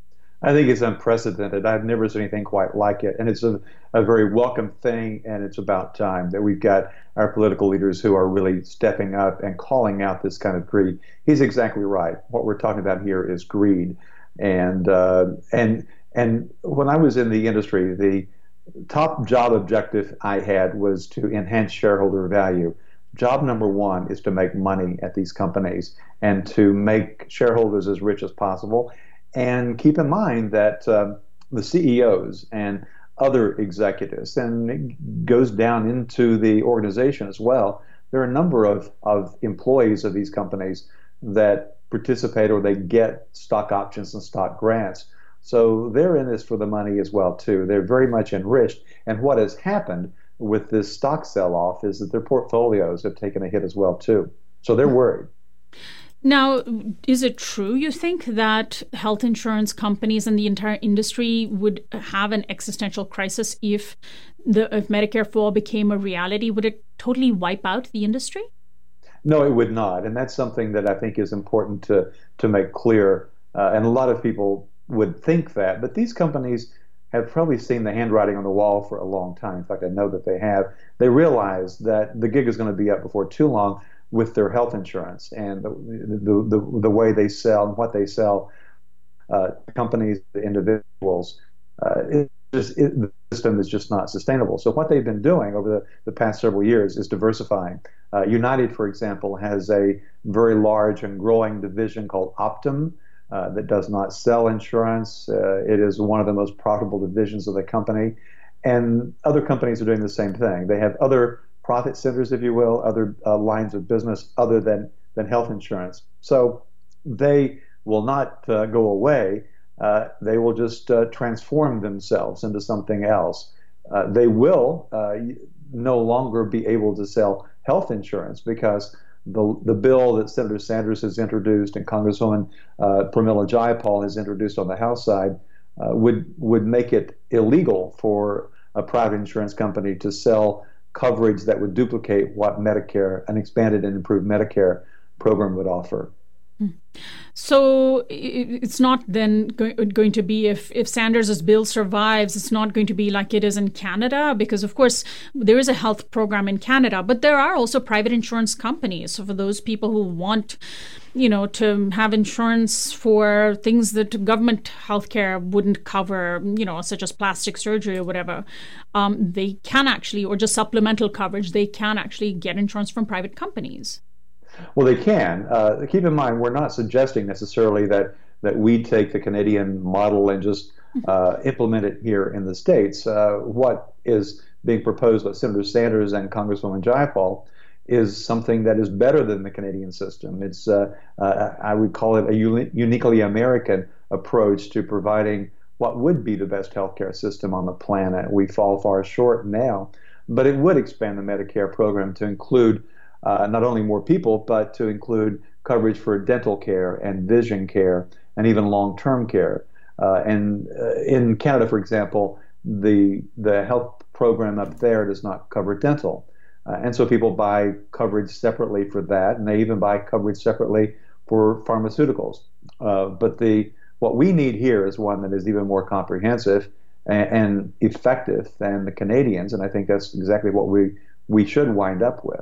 I think it's unprecedented. I've never seen anything quite like it. And it's a, a very welcome thing, and it's about time that we've got our political leaders who are really stepping up and calling out this kind of greed. He's exactly right. What we're talking about here is greed. And uh, and and when I was in the industry, the top job objective I had was to enhance shareholder value. Job number one is to make money at these companies and to make shareholders as rich as possible. And keep in mind that uh, the C E Os and other executives, and it goes down into the organization as well, there are a number of, of employees of these companies that participate or they get stock options and stock grants. So they're in this for the money as well, too. They're very much enriched. And what has happened with this stock sell-off is that their portfolios have taken a hit as well, too. So they're worried. Now, is it true, you think, that health insurance companies and the entire industry would have an existential crisis if the if Medicare for All became a reality? Would it totally wipe out the industry? No, it would not. And that's something that I think is important to, to make clear. Uh, and a lot of people would think that. But these companies have probably seen the handwriting on the wall for a long time. In fact, I know that they have. They realize that the gig is going to be up before too long with their health insurance and the the, the, the way they sell and what they sell, uh, companies, individuals. Uh, it just, it, the system is just not sustainable. So what they've been doing over the, the past several years is diversifying. Uh, United, for example, has a very large and growing division called Optum uh, that does not sell insurance. Uh, it is one of the most profitable divisions of the company. And other companies are doing the same thing. They have other profit centers, if you will, other uh, lines of business other than, than health insurance. So they will not uh, go away. Uh, they will just uh, transform themselves into something else. Uh, they will uh, no longer be able to sell health insurance because the, the bill that Senator Sanders has introduced and Congresswoman uh, Pramila Jayapal has introduced on the House side uh, would, would make it illegal for a private insurance company to sell coverage that would duplicate what Medicare, an expanded and improved Medicare program would offer. So it's not then going to be, if, if Sanders' bill survives, it's not going to be like it is in Canada, because of course there is a health program in Canada, but there are also private insurance companies. So for those people who want, you know, to have insurance for things that government healthcare wouldn't cover, you know, such as plastic surgery or whatever, um, they can actually, or just supplemental coverage, they can actually get insurance from private companies. Well, they can. Uh, keep in mind, we're not suggesting necessarily that, that we take the Canadian model and just uh, implement it here in the States. Uh, what is being proposed by Senator Sanders and Congresswoman Jayapal is something that is better than the Canadian system. It's, uh, uh, I would call it a uni- uniquely American approach to providing what would be the best healthcare system on the planet. We fall far short now, but it would expand the Medicare program to include Uh, not only more people, but to include coverage for dental care and vision care and even long-term care. Uh, and uh, in Canada, for example, the the health program up there does not cover dental. Uh, and so people buy coverage separately for that, and they even buy coverage separately for pharmaceuticals. Uh, but the what we need here is one that is even more comprehensive and, and effective than the Canadians, and I think that's exactly what we we should wind up with.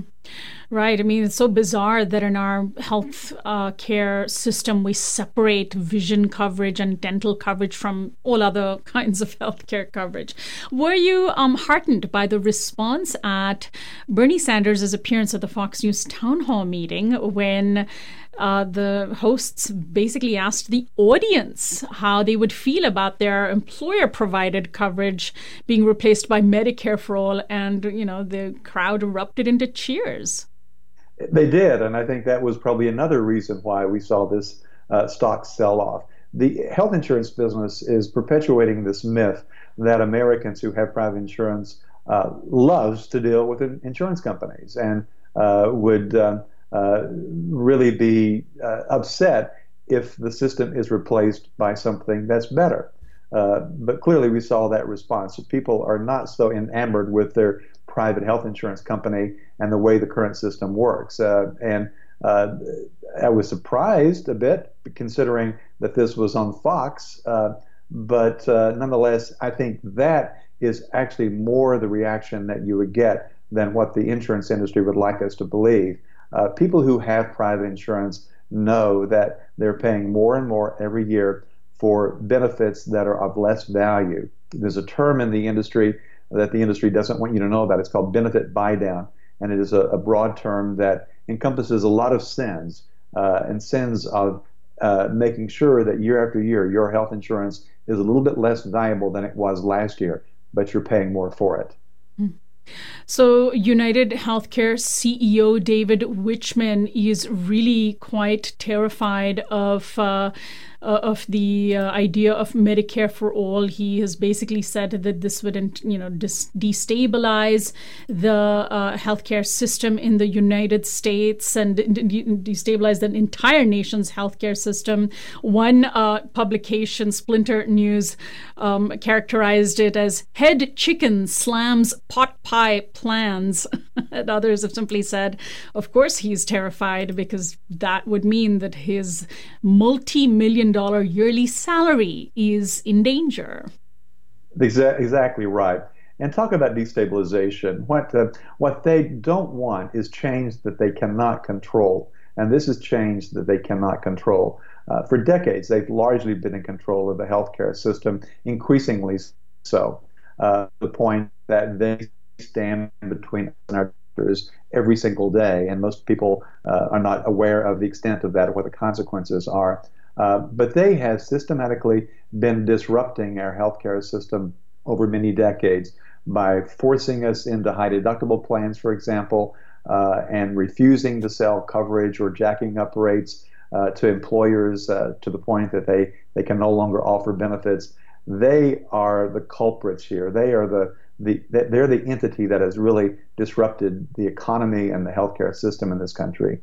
Right. I mean, it's so bizarre that in our health uh, care system, we separate vision coverage and dental coverage from all other kinds of health care coverage. Were you um, heartened by the response at Bernie Sanders' appearance at the Fox News town hall meeting when uh, the hosts basically asked the audience how they would feel about their employer-provided coverage being replaced by Medicare for All, and, you know, the crowd erupted into cheers? They did, and I think that was probably another reason why we saw this uh, stock sell-off. The health insurance business is perpetuating this myth that Americans who have private insurance uh, loves to deal with insurance companies and uh, would uh, uh, really be uh, upset if the system is replaced by something that's better. Uh, but clearly we saw that response. People are not so enamored with their private health insurance company and the way the current system works. Uh, and uh, I was surprised a bit, considering that this was on Fox. Uh, but uh, nonetheless, I think that is actually more the reaction that you would get than what the insurance industry would like us to believe. Uh, people who have private insurance know that they're paying more and more every year for benefits that are of less value. There's a term in the industry that the industry doesn't want you to know about. It's called benefit buy-down, and it is a, a broad term that encompasses a lot of sins, uh, and sins of uh, making sure that year after year your health insurance is a little bit less valuable than it was last year, but you're paying more for it. Mm. So United Healthcare C E O David Wichmann is really quite terrified of uh, uh, of the uh, idea of Medicare for all. He has basically said that this would, you know, dis- destabilize the uh, healthcare system in the United States and de- destabilize the entire nation's healthcare system. One uh, publication, Splinter News, um, characterized it as "head chicken slams pot pie plans." And others have simply said, of course he's terrified, because that would mean that his multi-million dollar yearly salary is in danger. Exa- exactly right. And talk about destabilization. What uh, what they don't want is change that they cannot control. And this is change that they cannot control. Uh, for decades, they've largely been in control of the healthcare system, increasingly so, uh, to the point that they stand between us and our doctors every single day, and most people uh, are not aware of the extent of that or what the consequences are. Uh, but they have systematically been disrupting our healthcare system over many decades by forcing us into high deductible plans, for example, uh, and refusing to sell coverage or jacking up rates uh, to employers uh, to the point that they, they can no longer offer benefits. They are the culprits here. They are the The, they're the entity that has really disrupted the economy and the healthcare system in this country.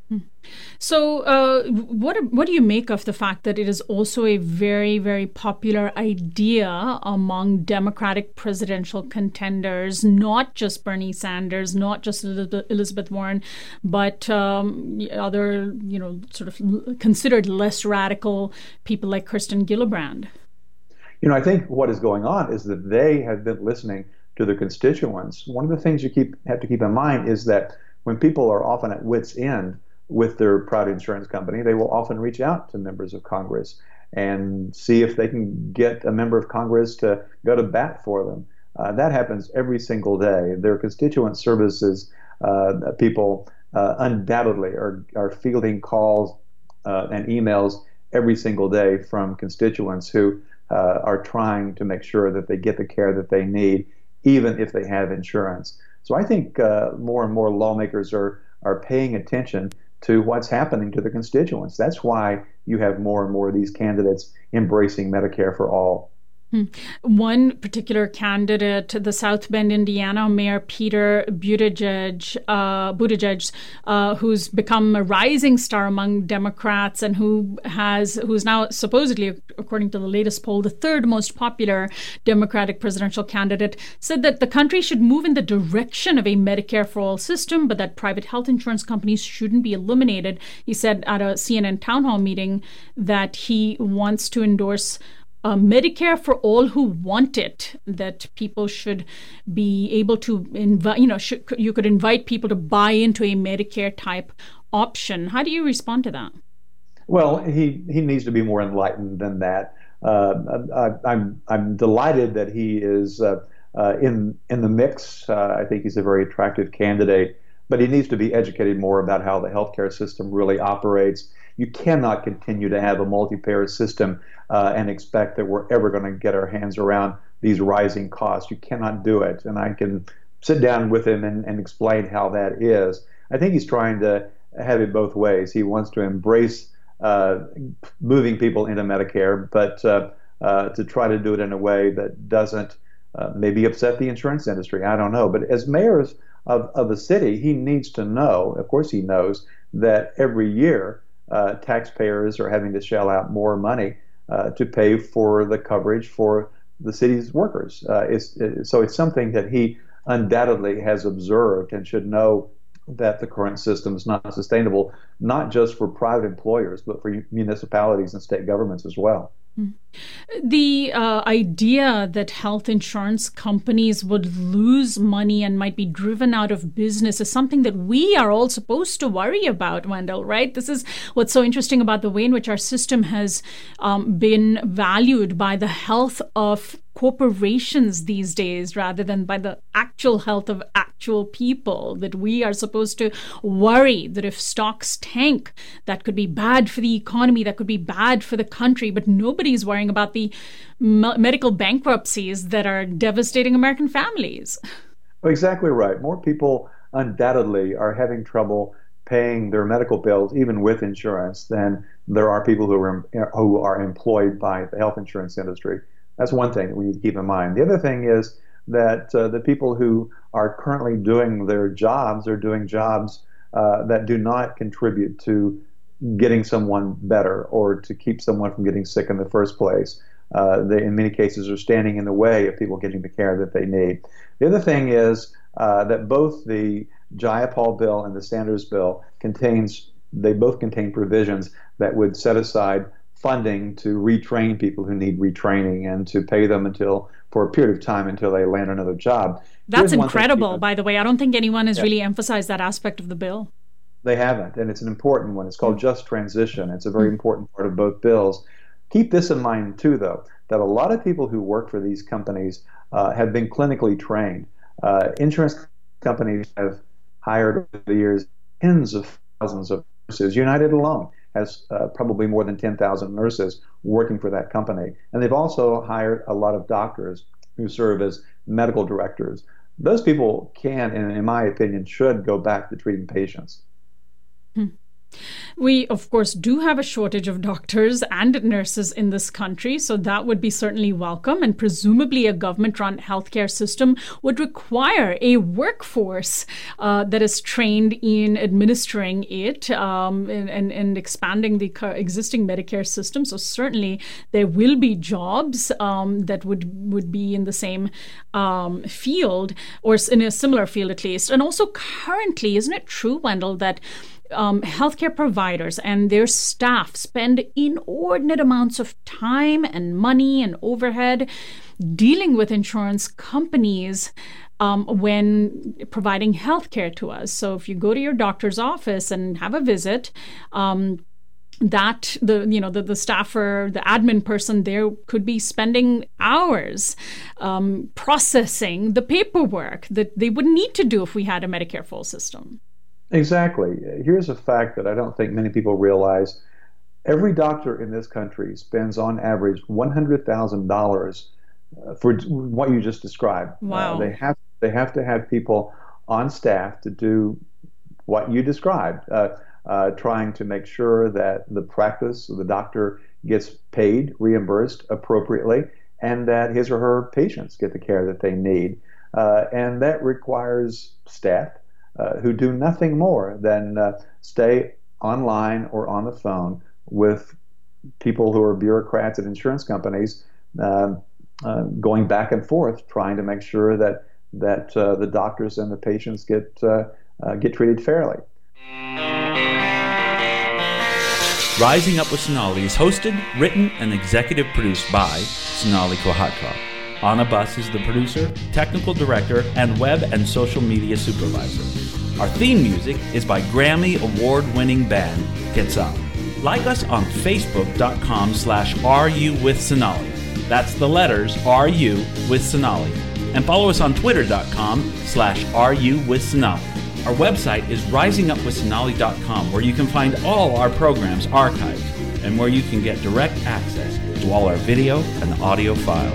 So uh, what what do you make of the fact that it is also a very, very popular idea among Democratic presidential contenders, not just Bernie Sanders, not just Elizabeth Warren, but um, other, you know, sort of considered less radical people like Kirsten Gillibrand? You know, I think what is going on is that they have been listening to their constituents. One of the things you keep have to keep in mind is that when people are often at wit's end with their private insurance company, they will often reach out to members of Congress and see if they can get a member of Congress to go to bat for them. Uh, that happens every single day. Their constituent services uh, people uh, undoubtedly are, are fielding calls uh, and emails every single day from constituents who Uh, are trying to make sure that they get the care that they need, even if they have insurance. So I think uh, more and more lawmakers are are paying attention to what's happening to their constituents. That's why you have more and more of these candidates embracing Medicare for all. Hmm. One particular candidate, the South Bend, Indiana Mayor Peter Buttigieg, uh, Buttigieg, uh, who's become a rising star among Democrats and who has, who's now supposedly, according to the latest poll, the third most popular Democratic presidential candidate, said that the country should move in the direction of a Medicare for all system, but that private health insurance companies shouldn't be eliminated. He said at a C N N town hall meeting that he wants to endorse Uh, Medicare for all who want it, that people should be able to invite, you know, should, you could invite people to buy into a Medicare type option. How do you respond to that? Well, he, he needs to be more enlightened than that. Uh, I, I'm I'm delighted that he is uh, uh, in in the mix. Uh, I think he's a very attractive candidate, but he needs to be educated more about how the healthcare system really operates. You cannot continue to have a multi-payer system uh, and expect that we're ever going to get our hands around these rising costs. You cannot do it. And I can sit down with him and, and explain how that is. I think he's trying to have it both ways. He wants to embrace uh, moving people into Medicare, but uh, uh, to try to do it in a way that doesn't uh, maybe upset the insurance industry. I don't know. But as mayors of, of a city, he needs to know, of course he knows, that every year Uh, taxpayers are having to shell out more money uh, to pay for the coverage for the city's workers. Uh, it's, it, so it's something that he undoubtedly has observed and should know that the current system is not sustainable, not just for private employers, but for municipalities and state governments as well. The uh, idea that health insurance companies would lose money and might be driven out of business is something that we are all supposed to worry about, Wendell, right? This is what's so interesting about the way in which our system has um, been valued by the health of corporations these days rather than by the actual health of actual people, that we are supposed to worry that if stocks tank, that could be bad for the economy, that could be bad for the country, but nobody's worrying about the me- medical bankruptcies that are devastating American families. Exactly right. More people undoubtedly are having trouble paying their medical bills, even with insurance, than there are people who are, who are employed by the health insurance industry. That's one thing that we need to keep in mind. The other thing is that uh, the people who are currently doing their jobs are doing jobs uh, that do not contribute to getting someone better or to keep someone from getting sick in the first place. Uh, they, in many cases, are standing in the way of people getting the care that they need. The other thing is uh, that both the Jayapal bill and the Sanders bill contains, they both contain provisions that would set aside funding to retrain people who need retraining and to pay them until for a period of time until they land another job. That's incredible, by the way. I don't think anyone has yeah. really emphasized that aspect of the bill. They haven't, and it's an important one. It's called Just Transition. It's a very important part of both bills. Keep this in mind, too, though, that a lot of people who work for these companies uh, have been clinically trained. Uh, insurance companies have hired over the years tens of thousands of nurses. United alone has uh, probably more than ten thousand nurses working for that company. And they've also hired a lot of doctors who serve as medical directors. Those people can, and in my opinion, should go back to treating patients. Hmm. We, of course, do have a shortage of doctors and nurses in this country, so that would be certainly welcome. And presumably a government-run healthcare system would require a workforce uh, that is trained in administering it um, and, and, and expanding the existing Medicare system. So certainly there will be jobs um, that would, would be in the same um, field, or in a similar field at least. And also currently, isn't it true, Wendell, that Um, healthcare providers and their staff spend inordinate amounts of time and money and overhead dealing with insurance companies um, when providing healthcare to us. So if you go to your doctor's office and have a visit, um, that the you know the, the staffer, the admin person there could be spending hours um, processing the paperwork that they would need to do if we had a Medicare full system. Exactly. Here's a fact that I don't think many people realize. Every doctor in this country spends on average one hundred thousand dollars for what you just described. Wow. Uh, they have they have to have people on staff to do what you described, uh, uh, trying to make sure that the practice of the doctor gets paid, reimbursed appropriately, and that his or her patients get the care that they need. Uh, and that requires staff uh, who do nothing more than uh, stay online or on the phone with people who are bureaucrats at insurance companies, uh, uh, going back and forth, trying to make sure that that uh, the doctors and the patients get uh, uh, get treated fairly. Rising Up with Sonali is hosted, written, and executive produced by Sonali Kohatkar. Anna Buss is the producer, technical director, and web and social media supervisor. Our theme music is by Grammy Award-winning band Quetzal. Like us on Facebook.com slash RU with Sonali. That's the letters R U with Sonali. And follow us on Twitter.com slash RU with Sonali. Our website is rising up with sonali dot com, where you can find all our programs archived and where you can get direct access to all our video and audio files.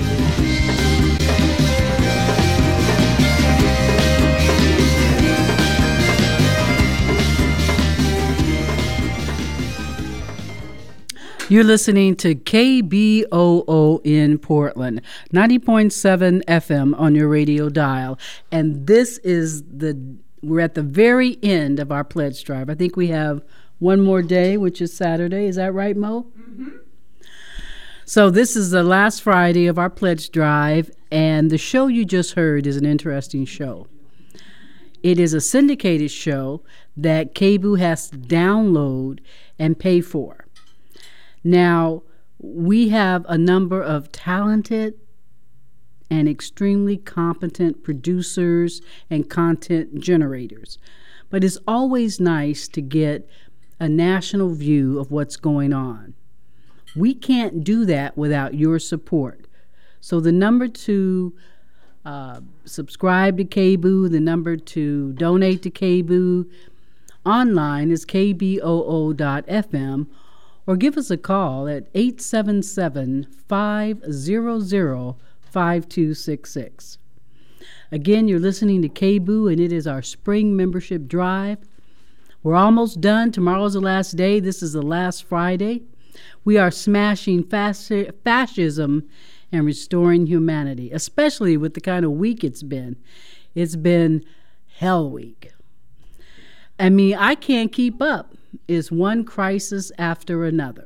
You're listening to K B O O in Portland, ninety point seven F M on your radio dial. And this is the, we're at the very end of our pledge drive. I think we have one more day, which is Saturday. Is that right, Mo? Mm-hmm. So this is the last Friday of our pledge drive, and the show you just heard is an interesting show. It is a syndicated show that K B O O has to download and pay for. Now, we have a number of talented and extremely competent producers and content generators, but it's always nice to get a national view of what's going on. We can't do that without your support. So the number to uh, subscribe to K B O O, the number to donate to K B O O online is K B O O dot F M, or give us a call at eight seven seven, five hundred, five two six six. Again, you're listening to K B O O, and it is our spring membership drive. We're almost done. Tomorrow's the last day. This is the last Friday. We are smashing fasci- fascism and restoring humanity, especially with the kind of week it's been. It's been hell week. I mean, I can't keep up. It's one crisis after another.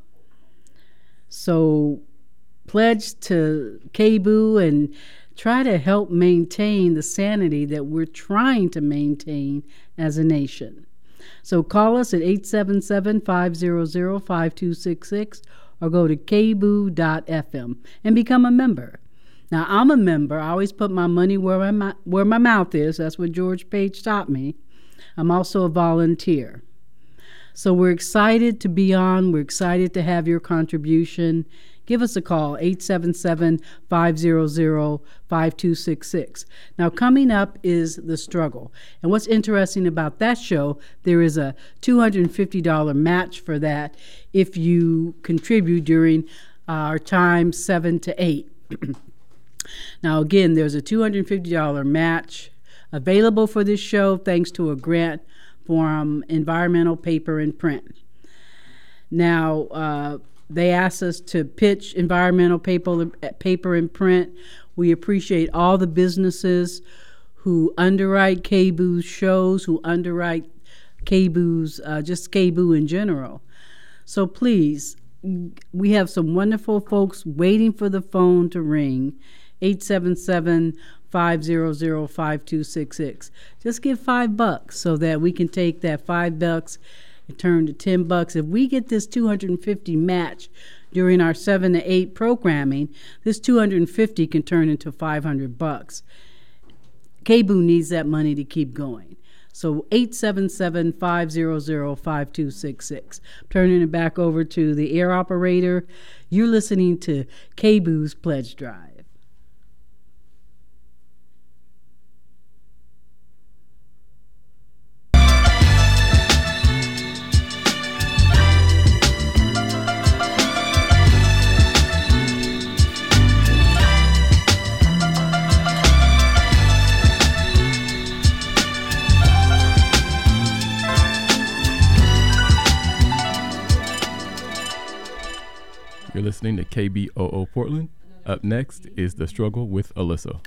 So pledge to K B O O and try to help maintain the sanity that we're trying to maintain as a nation. So call us at eight seven seven, five hundred, five two six six or go to K B O O dot F M and become a member. Now, I'm a member. I always put my money where my, where my mouth is. That's what George Page taught me. I'm also a volunteer. So we're excited to be on. We're excited to have your contribution. Give us a call, eight seven seven, five hundred, five two six six. Now, coming up is The Struggle. And what's interesting about that show, there is a two hundred fifty dollars match for that if you contribute during our time seven to eight. Now, again, there's a two hundred fifty dollars match available for this show thanks to a grant from Environmental Paper and Print. Now, uh, they asked us to pitch environmental paper, paper and print. We appreciate all the businesses who underwrite K B O O's shows, who underwrite K B O O's, uh, just K B O O in general. So please, we have some wonderful folks waiting for the phone to ring, eight seven seven, five hundred, five two six six. Just give five bucks so that we can take that five bucks turn to ten bucks. If we get this two hundred fifty match during our seven to eight programming, this two hundred fifty can turn into five hundred bucks. K B O O needs that money to keep going. So eight seven seven, five hundred, five two six six. Turning it back over to the air operator. You're listening to K B O O's Pledge Drive. You're listening to K B O O Portland, Up next is The Struggle with Alyssa.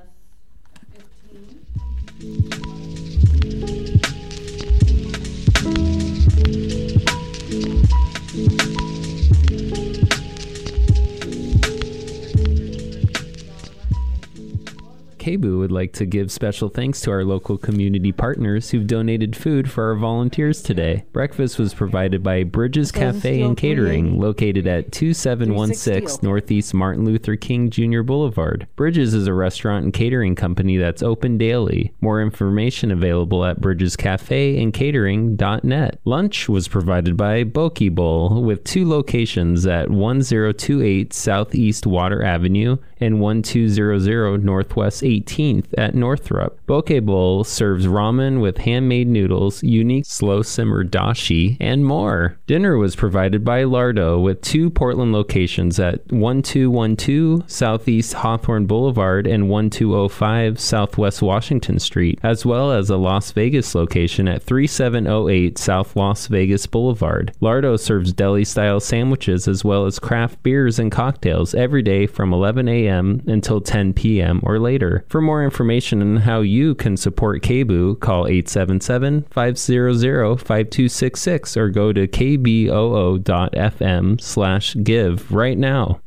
K B U would like to give special thanks to our local community partners who've donated food for our volunteers today. Breakfast was provided by Bridges Cafe and Catering, located at two seven one six Northeast Martin Luther King Junior Boulevard. Bridges is a restaurant and catering company that's open daily. More information available at bridges cafe and catering dot net. Lunch was provided by Boki Bowl, with two locations at one zero two eight Southeast Water Avenue and one two zero zero Northwest eighteenth at Northrop. Boke Bowl serves ramen with handmade noodles, unique slow simmer dashi, and more. Dinner was provided by Lardo, with two Portland locations at one two one two Southeast Hawthorne Boulevard and one two zero five Southwest Washington Street, as well as a Las Vegas location at three seven zero eight South Las Vegas Boulevard. Lardo serves deli-style sandwiches as well as craft beers and cocktails every day from eleven a.m. until ten p.m. or later. For more information on how you can support K B U, call eight seven seven, five zero zero, five two six six or go to k b o o dot f m slash give right now.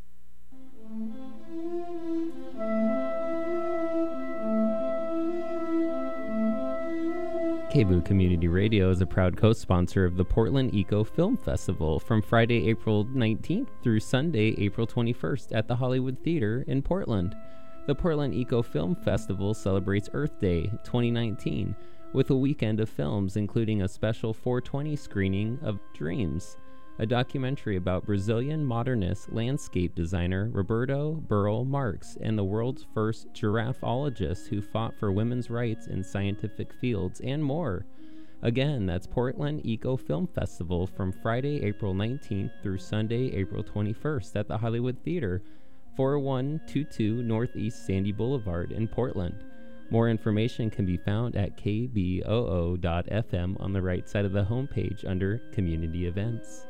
K B U Community Radio is a proud co-sponsor of the Portland Eco Film Festival from Friday, April nineteenth through Sunday, April twenty-first at the Hollywood Theater in Portland. The Portland Eco Film Festival celebrates Earth Day twenty nineteen with a weekend of films, including a special four twenty screening of Dreams, a documentary about Brazilian modernist landscape designer Roberto Burle Marx and the world's first giraffeologist who fought for women's rights in scientific fields, and more. Again, that's Portland Eco Film Festival from Friday, April nineteenth through Sunday, April twenty-first at the Hollywood Theater, four one two two Northeast Sandy Boulevard in Portland. More information can be found at k b o o dot f m on the right side of the homepage under Community Events.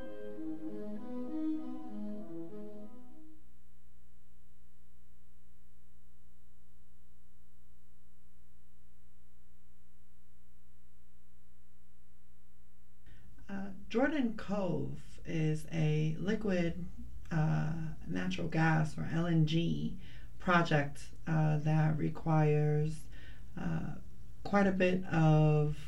Uh, Jordan Cove is a liquid uh, natural gas, or L N G, project uh, that requires uh, quite a bit of